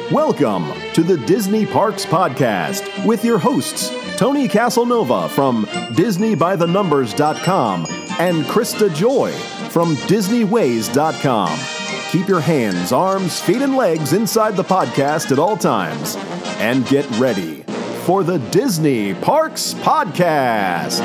Welcome to the Disney Parks Podcast with your hosts, Tony Casanova from DisneyByTheNumbers.com and Krista Joy from DisneyWays.com. Keep your hands, arms, feet, and legs inside the podcast at all times. And get ready for the Disney Parks Podcast.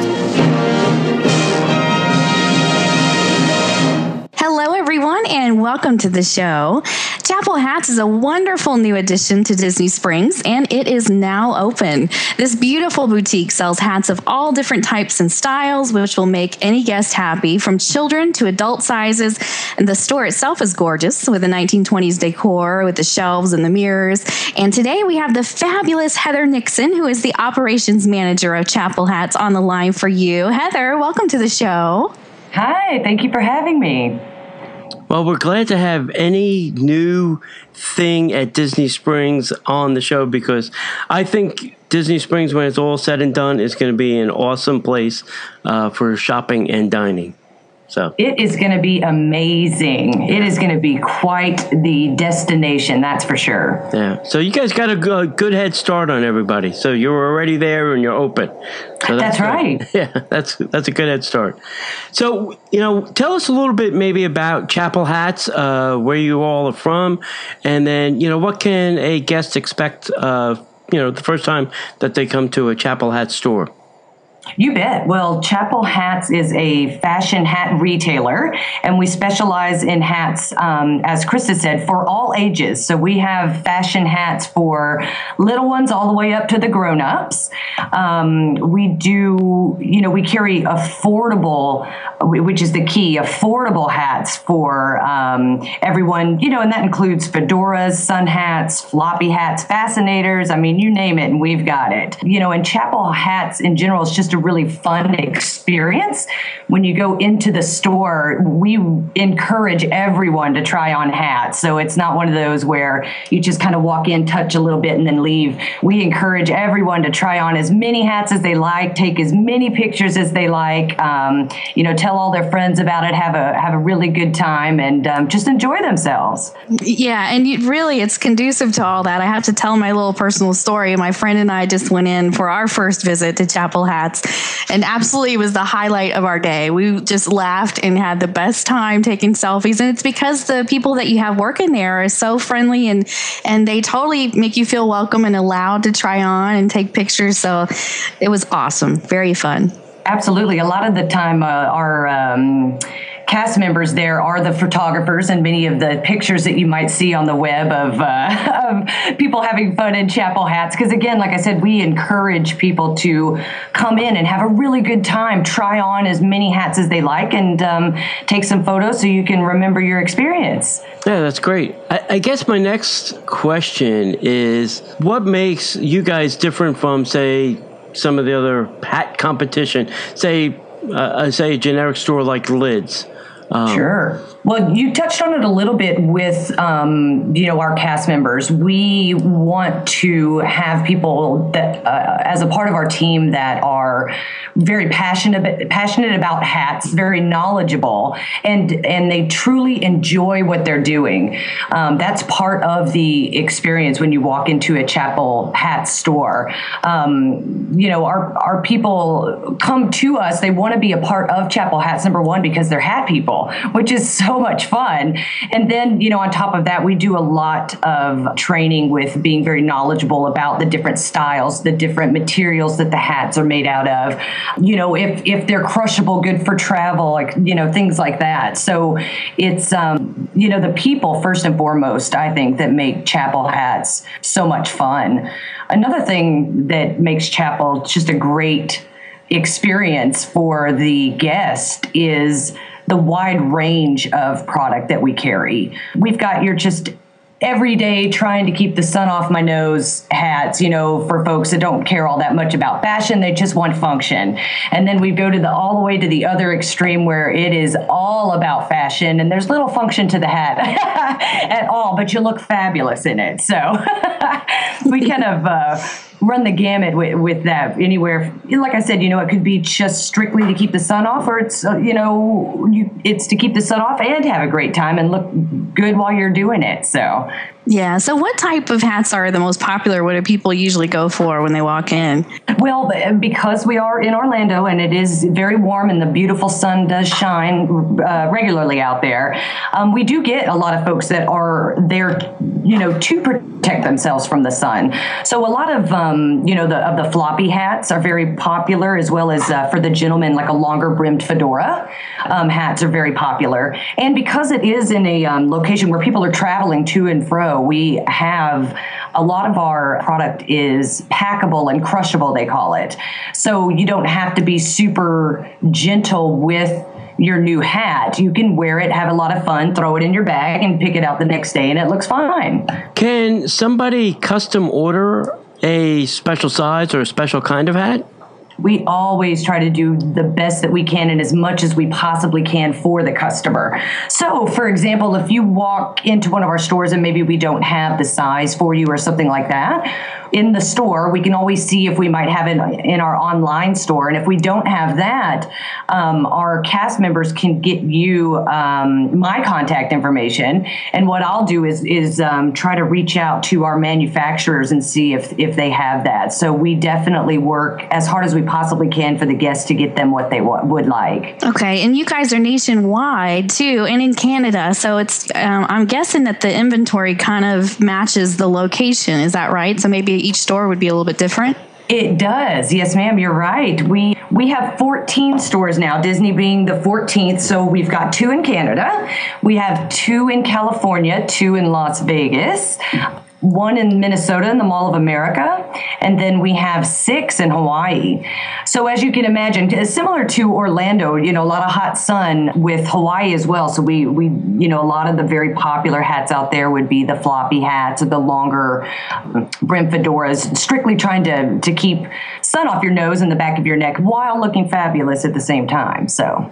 Hello, everyone, and welcome to the show. Chapel Hats is a wonderful new addition to Disney Springs, and it is now open. This beautiful boutique sells hats of all different types and styles, which will make any guest happy, from children to adult sizes. And the store itself is gorgeous, with a 1920s decor, with the shelves and the mirrors. And today we have the fabulous Heather Nixon, who is the operations manager of Chapel Hats, on the line for you. Heather, welcome to the show. Hi, thank you for having me. Well, we're glad to have any new thing at Disney Springs on the show, because I think Disney Springs, when it's all said and done, is going to be an awesome place for shopping and dining. So it is going to be amazing. It is going to be quite the destination, that's for sure. Yeah. So you guys got a good head start on everybody. So you're already there and you're open. So that's right. Yeah, that's a good head start. So, tell us a little bit maybe about Chapel Hats, where you all are from, and then, what can a guest expect, the first time that they come to a Chapel Hats store? You bet. Well, Chapel Hats is a fashion hat retailer, and we specialize in hats, as Krista said, for all ages. So we have fashion hats for little ones all the way up to the grown-ups. We carry affordable, which is the key, affordable hats for everyone, and that includes fedoras, sun hats, floppy hats, fascinators. I mean, you name it, and we've got it. And Chapel Hats in general is just a really fun experience. When you go into the store, we encourage everyone to try on hats. So it's not one of those where you just kind of walk in, touch a little bit, and then leave. We encourage everyone to try on as many hats as they like, take as many pictures as they like, tell all their friends about it, have a really good time, and just enjoy themselves. Yeah, and it's conducive to all that. I have to tell my little personal story. My friend and I just went in for our first visit to Chapel Hats, and absolutely it was the highlight of our day. We just laughed and had the best time taking selfies, and it's because the people that you have working there are so friendly, and they totally make you feel welcome and allowed to try on and take pictures. So it was awesome. Very fun. Absolutely. A lot of the time, our cast members there are the photographers, and many of the pictures that you might see on the web of people having fun in Chapel Hats. Because again, like I said, we encourage people to come in and have a really good time, try on as many hats as they like, and take some photos so you can remember your experience. Yeah, that's great. I guess my next question is, what makes you guys different from, say, some of the other hat competition, say a generic store like Lids? Sure. Well, you touched on it a little bit with, our cast members. We want to have people that, as a part of our team, that are very passionate about hats, very knowledgeable, and they truly enjoy what they're doing. That's part of the experience when you walk into a Chapel Hats store. Our people come to us. They want to be a part of Chapel Hats, number one, because they're hat people, which is so much fun. And then, on top of that, we do a lot of training with being very knowledgeable about the different styles, the different materials that the hats are made out of, if they're crushable, good for travel, things like that. So it's, the people first and foremost, I think, that make Chapel Hats so much fun. Another thing that makes Chapel just a great experience for the guest is the wide range of product that we carry. We've got your just every day trying to keep the sun off my nose hats, for folks that don't care all that much about fashion. They just want function. And then we go to all the way to the other extreme where it is all about fashion and there's little function to the hat at all, but you look fabulous in it. So we kind of run the gamut with that anywhere. Like I said, it could be just strictly to keep the sun off, or it's, it's to keep the sun off and have a great time and look good while you're doing it. So Yeah. So what type of hats are the most popular? What do people usually go for when they walk in? Well, because we are in Orlando and it is very warm and the beautiful sun does shine regularly out there, we do get a lot of folks that are there, to protect themselves from the sun. So a lot of, the floppy hats are very popular, as well as for the gentlemen, like a longer brimmed fedora hats are very popular. And because it is in a location where people are traveling to and fro, we have a lot of our product is packable and crushable, they call it. So you don't have to be super gentle with your new hat. You can wear it, have a lot of fun, throw it in your bag, and pick it out the next day, and it looks fine. Can somebody custom order a special size or a special kind of hat? We always try to do the best that we can and as much as we possibly can for the customer. So, for example, if you walk into one of our stores and maybe we don't have the size for you or something like that, in the store, we can always see if we might have it in our online store. And if we don't have that, our cast members can get you my contact information. And what I'll do is try to reach out to our manufacturers and see if they have that. So we definitely work as hard as we possibly can for the guests to get them what they would like. Okay. And you guys are nationwide too, and in Canada. So it's, I'm guessing that the inventory kind of matches the location. Is that right? So maybe each store would be a little bit different? It does. Yes, ma'am. You're right. We have 14 stores now, Disney being the 14th. So we've got 2 in Canada. We have 2 in California, 2 in Las Vegas, 1 in Minnesota in the Mall of America, and then we have 6 in Hawaii. So as you can imagine, similar to Orlando, a lot of hot sun with Hawaii as well. So we a lot of the very popular hats out there would be the floppy hats or the longer brim fedoras, strictly trying to keep sun off your nose and the back of your neck while looking fabulous at the same time. So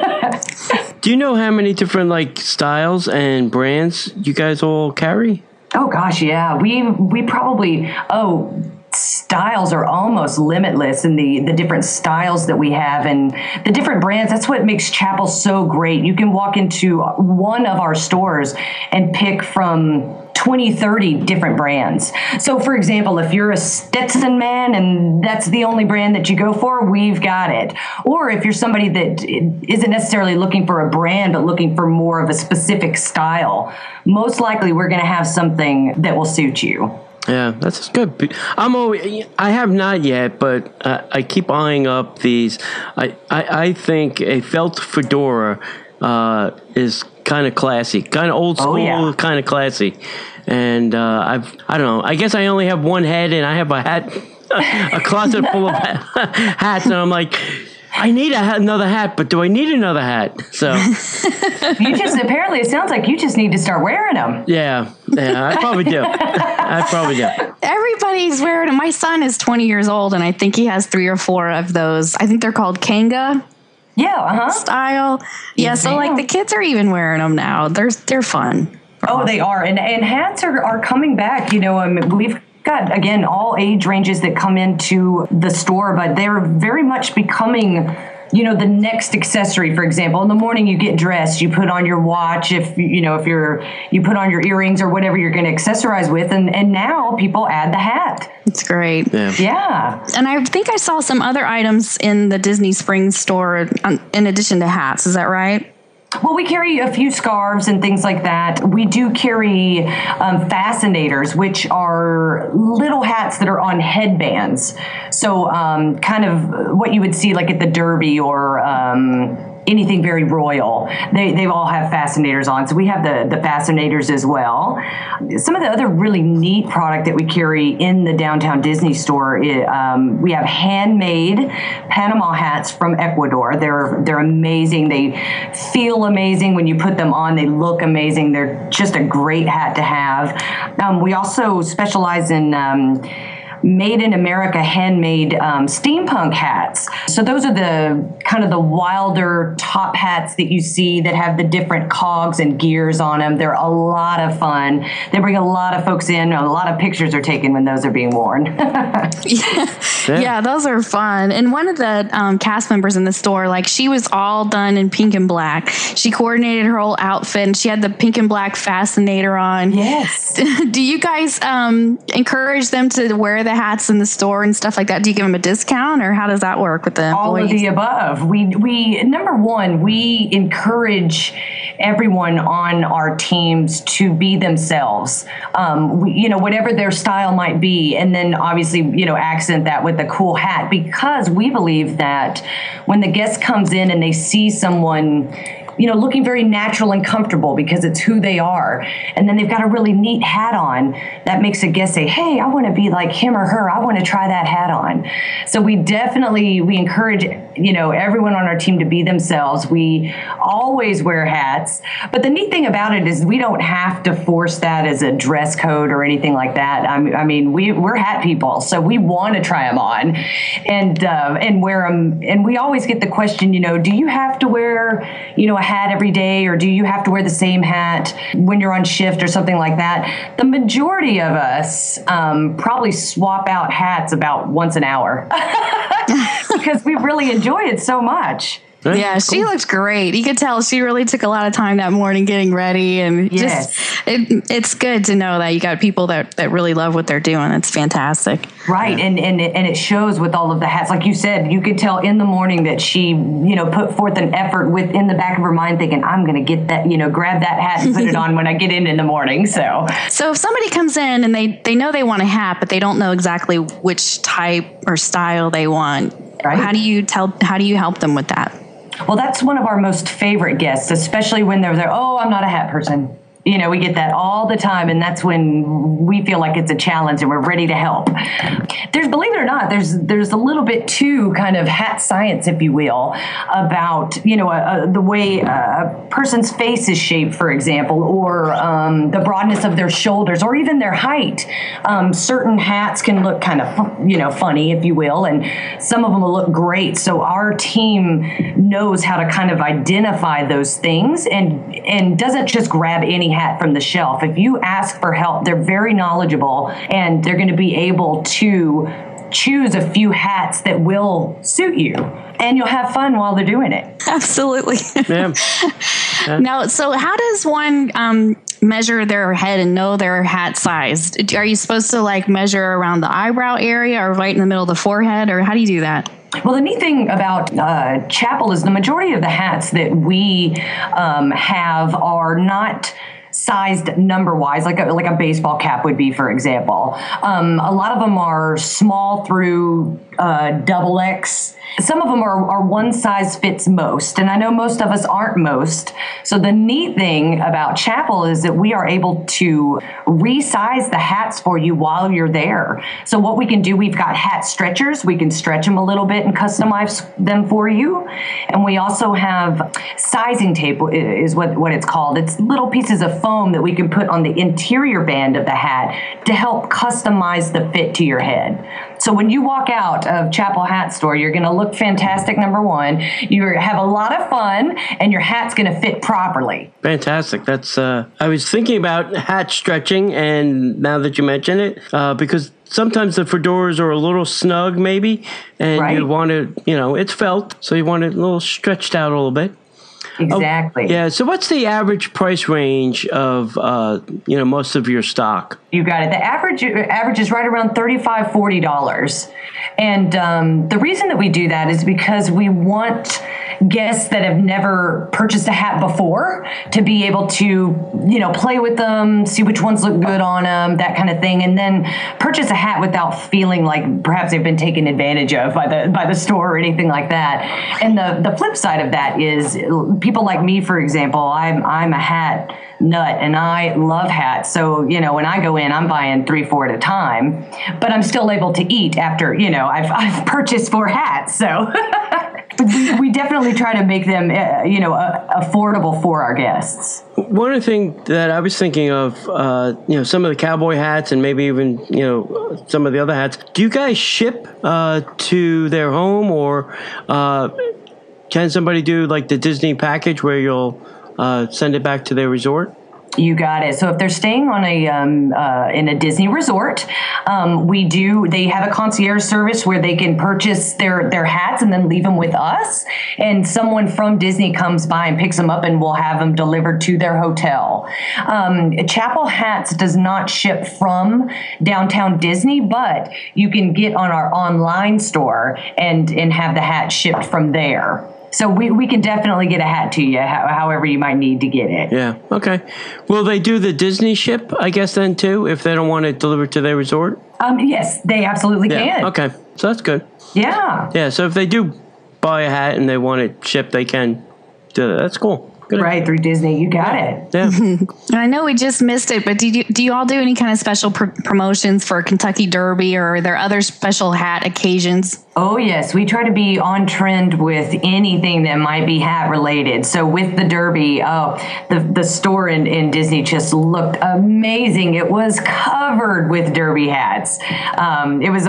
Do you know how many different styles and brands you guys all carry? Oh gosh, yeah. We probably styles are almost limitless in the different styles that we have and the different brands. That's what makes Chapel so great. You can walk into one of our stores and pick from 20, 30 different brands. So for example, if you're a Stetson man and that's the only brand that you go for, we've got it. Or if you're somebody that isn't necessarily looking for a brand, but looking for more of a specific style, most likely we're going to have something that will suit you. Yeah, that's good. I have not yet, but I keep eyeing up these. I think a felt fedora is kind of classy, kind of old school, kind of classy. And I don't know. I guess I only have one head, and I have a closet full of hats, and I'm like, I need another hat, but do I need another hat? So apparently it sounds like you just need to start wearing them. Yeah, I probably do. Everybody's wearing them. My son is 20 years old, and I think he has 3 or 4 of those. I think they're called Kanga. Yeah, style. Yeah, so the kids are even wearing them now. They're fun. Oh, they are. And hats are coming back. We've got, again, all age ranges that come into the store, but they're very much becoming, the next accessory. For example, in the morning you get dressed, you put on your watch, you put on your earrings or whatever you're going to accessorize with, and now people add the hat. It's great. Yeah. And I think I saw some other items in the Disney Springs store in addition to hats. Is that right? Well, we carry a few scarves and things like that. We do carry fascinators, which are little hats that are on headbands. So kind of what you would see like at the Derby or anything very royal. They all have fascinators on. So we have the fascinators as well. Some of the other really neat product that we carry in the downtown Disney store, we have handmade Panama hats from Ecuador. They're amazing. They feel amazing when you put them on. They look amazing. They're just a great hat to have. We also specialize in made in America, handmade steampunk hats. So those are the kind of the wilder top hats that you see that have the different cogs and gears on them. They're a lot of fun. They bring a lot of folks in. A lot of pictures are taken when those are being worn. Yeah, those are fun. And one of the cast members in the store, like, she was all done in pink and black. She coordinated her whole outfit, and she had the pink and black fascinator on. Yes. Do you guys encourage them to wear the hats in the store and stuff like that? Do you give them a discount, or how does that work with the employees? All of the above. We number one, we encourage everyone on our teams to be themselves. Whatever their style might be, and then obviously, accent that with a cool hat, because we believe that when the guest comes in and they see someone looking very natural and comfortable because it's who they are, and then they've got a really neat hat on, that makes a guest say, hey, I want to be like him or her. I want to try that hat on. So we encourage, everyone on our team to be themselves. We always wear hats. But the neat thing about it is we don't have to force that as a dress code or anything like that. I mean, we're hat people, so we want to try them on and wear them. And we always get the question, do you have to wear, a hat every day, or do you have to wear the same hat when you're on shift or something like that? The majority of us probably swap out hats about once an hour because we really enjoy it so much. Yeah, she looked great. You could tell she really took a lot of time that morning getting ready, and it's good to know that you got people that really love what they're doing. It's fantastic. Right, and it shows with all of the hats. Like you said, you could tell in the morning that she, put forth an effort within the back of her mind, thinking, I'm going to get that, grab that hat and put it on when I get in the morning. So if somebody comes in and they know they want a hat, but they don't know exactly which type or style they want, right, how do you help them with that? Well, that's one of our most favorite guests, especially when they're there. Oh, I'm not a hat person. We get that all the time, and that's when we feel like it's a challenge and we're ready to help. Believe it or not, there's a little bit too kind of hat science, if you will, about, the way a person's face is shaped, for example, or the broadness of their shoulders, or even their height. Certain hats can look kind of, funny, if you will, and some of them will look great. So our team knows how to kind of identify those things and doesn't just grab any hat from the shelf. If you ask for help, they're very knowledgeable, and they're going to be able to choose a few hats that will suit you, and you'll have fun while they're doing it. Absolutely. Yeah. Now, so how does one measure their head and know their hat size? Are you supposed to measure around the eyebrow area or right in the middle of the forehead, or how do you do that? Well, the neat thing about Chapel is the majority of the hats that we have are not sized number-wise, like a baseball cap would be, for example. A lot of them are small through double X. Some of them are one size fits most, and I know most of us aren't most. So the neat thing about Chapel is that we are able to resize the hats for you while you're there. So what we can do, we've got hat stretchers. We can stretch them a little bit and customize them for you. And we also have sizing tape is what it's called. It's little pieces of foam that we can put on the interior band of the hat to help customize the fit to your head. So when you walk out of Chapel Hat Store, you're going to look fantastic, number one. You have a lot of fun, and your hat's going to fit properly. Fantastic. That's I was thinking about hat stretching, and now that you mention it, because sometimes the fedoras are a little snug, maybe, and right, you want to, it's felt, so you want it a little stretched out a little bit. Exactly. Oh, yeah. So what's the average price range of, most of your stock? You got it. The average is right around $35, $40. And the reason that we do that is because we want guests that have never purchased a hat before to be able to, play with them, see which ones look good on them, that kind of thing, and then purchase a hat without feeling like perhaps they've been taken advantage of by the store or anything like that. And the flip side of that is people like me, for example. I'm a hat nut, and I love hats. So, when I go in, I'm buying 3-4 at a time, but I'm still able to eat after, I've purchased 4 hats. So we definitely try to make them, affordable for our guests. One of the things that I was thinking of, some of the cowboy hats and maybe even, some of the other hats. Do you guys ship to their home, or can somebody do like the Disney package where you'll send it back to their resort? You got it. So if they're staying on in a Disney resort, they have a concierge service where they can purchase their hats and then leave them with us. And someone from Disney comes by and picks them up, and we'll have them delivered to their hotel. Chapel Hats does not ship from downtown Disney, but you can get on our online store and have the hat shipped from there. So we can definitely get a hat to you, however you might need to get it. Yeah. Okay. Will they do the Disney ship, I guess, then too, if they don't want it delivered to their resort? Yes, they absolutely can. Okay. So that's good. Yeah. Yeah. So if they do buy a hat and they want it shipped, they can do that. That's cool. Good. Right, through Disney. You got it. Yeah. I know we just missed it, but do you all do any kind of special promotions for Kentucky Derby, or are there other special hat occasions? Oh, yes. We try to be on trend with anything that might be hat related. So with the Derby, the store in Disney just looked amazing. It was covered with Derby hats. It was a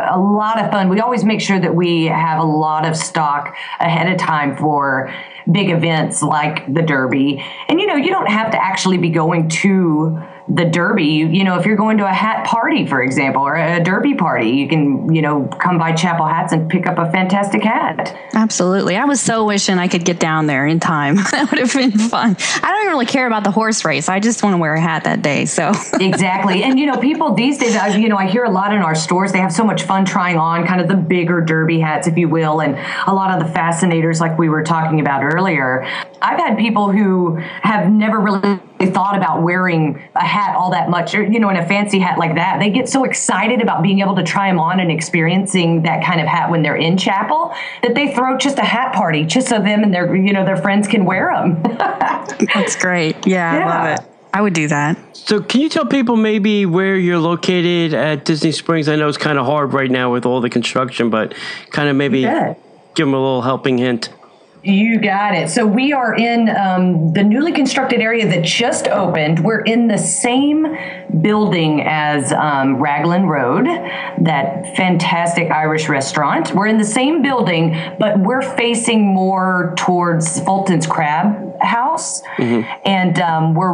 lot of fun. We always make sure that we have a lot of stock ahead of time for big events like the Derby. And, you don't have to actually be going to the Derby. If you're going to a hat party, for example, or a Derby party, you can, come by Chapel Hats and pick up a fantastic hat. Absolutely. I was so wishing I could get down there in time. That would have been fun. I don't even really care about the horse race. I just want to wear a hat that day. So exactly. And, people these days, I hear a lot in our stores, they have so much fun trying on kind of the bigger Derby hats, if you will, and a lot of the fascinators like we were talking about earlier. I've had people who have never really thought about wearing a hat all that much, or, in a fancy hat like that. They get so excited about being able to try them on and experiencing that kind of hat when they're in chapel that they throw just a hat party just so them and their friends can wear them. That's great. Yeah, I love it. I would do that. So can you tell people maybe where you're located at Disney Springs? I know it's kind of hard right now with all the construction, but kind of maybe give them a little helping hint. You got it. So we are in the newly constructed area that just opened. We're in the same building as Raglan Road, that fantastic Irish restaurant. We're in the same building, but we're facing more towards Fulton's Crab House. Mm-hmm. And we're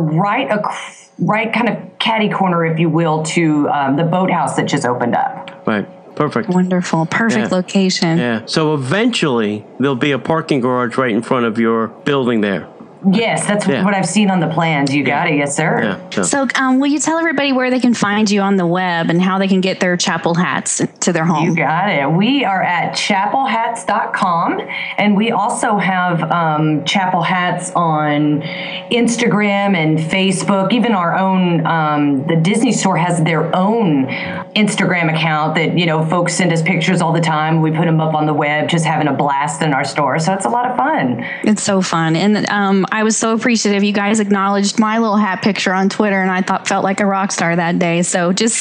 right kind of catty corner, if you will, to the boathouse that just opened up. Right. Perfect. Wonderful. Perfect location. Yeah. So eventually there'll be a parking garage right in front of your building there. Yes, that's what I've seen on the plans. You got it. Yes, sir. Yeah. So will you tell everybody where they can find you on the web and how they can get their chapel hats to their home? You got it. We are at chapelhats.com, and we also have Chapel Hats on Instagram and Facebook. Even our own, the Disney store has their own Instagram account that, folks send us pictures all the time. We put them up on the web, just having a blast in our store. So it's a lot of fun. It's so fun. And I was so appreciative. You guys acknowledged my little hat picture on Twitter, and I felt like a rock star that day. So just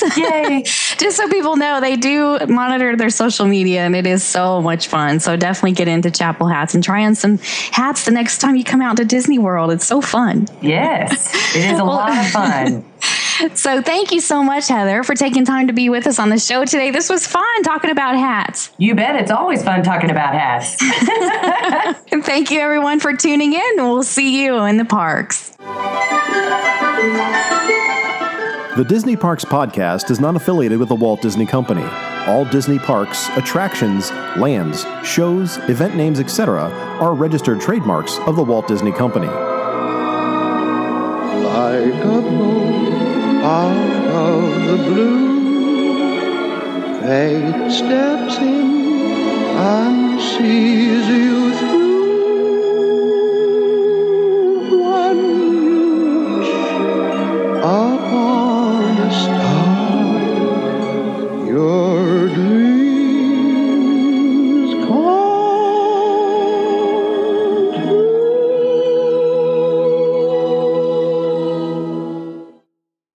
so people know, they do monitor their social media, and it is so much fun. So definitely get into Chapel Hats and try on some hats the next time you come out to Disney World. It's so fun. Yes, it is a lot of fun. So thank you so much, Heather, for taking time to be with us on the show today. This was fun talking about hats. You bet. It's always fun talking about hats. And thank you, everyone, for tuning in. We'll see you in the parks. The Disney Parks Podcast is not affiliated with the Walt Disney Company. All Disney parks, attractions, lands, shows, event names, etc. are registered trademarks of the Walt Disney Company. Like a boat out of the blue, fate steps in and sees you through.